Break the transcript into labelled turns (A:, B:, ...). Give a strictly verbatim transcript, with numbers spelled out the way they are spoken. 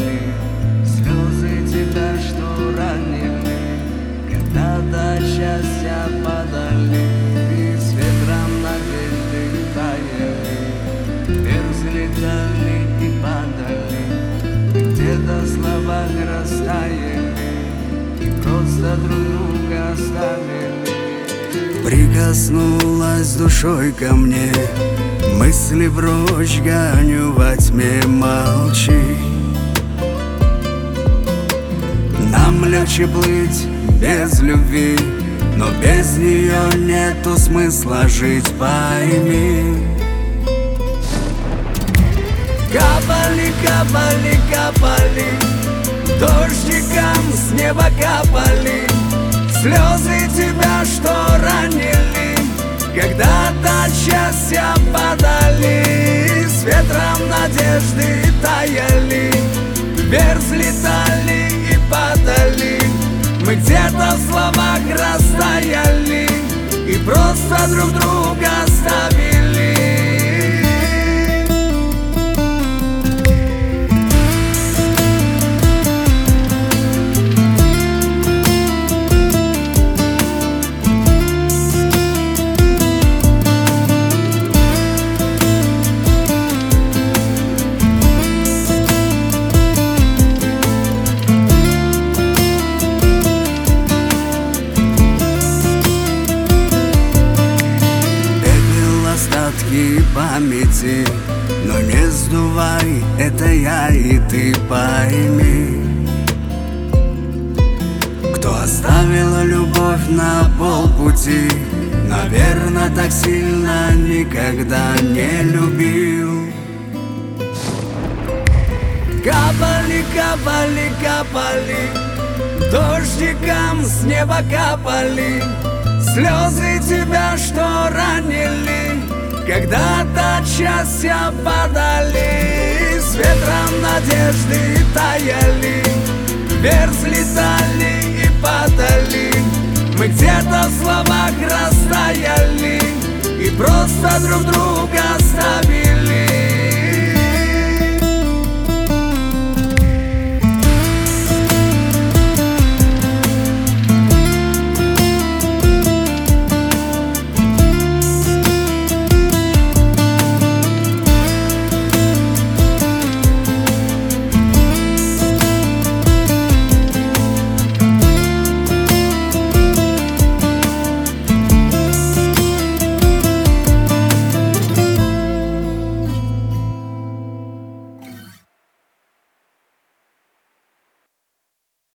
A: падали, слезы тебя, что ранили, когда-то от счастья падали, с ветром надежды таяли, вверх взлетали и падали, и где-то в словах растаяли, и просто друг друга оставили. Прикоснулась душой ко мне, мысли прочь гоню во тьме, молчи. Нам легче плыть без любви, но без нее нету смысла жить, пойми. Капали, капали, капали, дождиком с неба капали, слезы тебя, что ранили, когда-то от счастья падали, с ветром надежды таяли, вверх взлетали и падали, мы где-то в словах растаяли и просто друг друга оставили. Остатки памяти, но не сдувай, это я и ты, пойми. Кто оставил любовь на полпути, наверное, так сильно никогда не любил. Капали, капали, капали, дождиком с неба капали, слезы тебя, что ранили, когда-то от счастья падали, с ветром надежды таяли, вверх взлетали и падали, мы где-то в словах растаяли и просто друг друга оставили.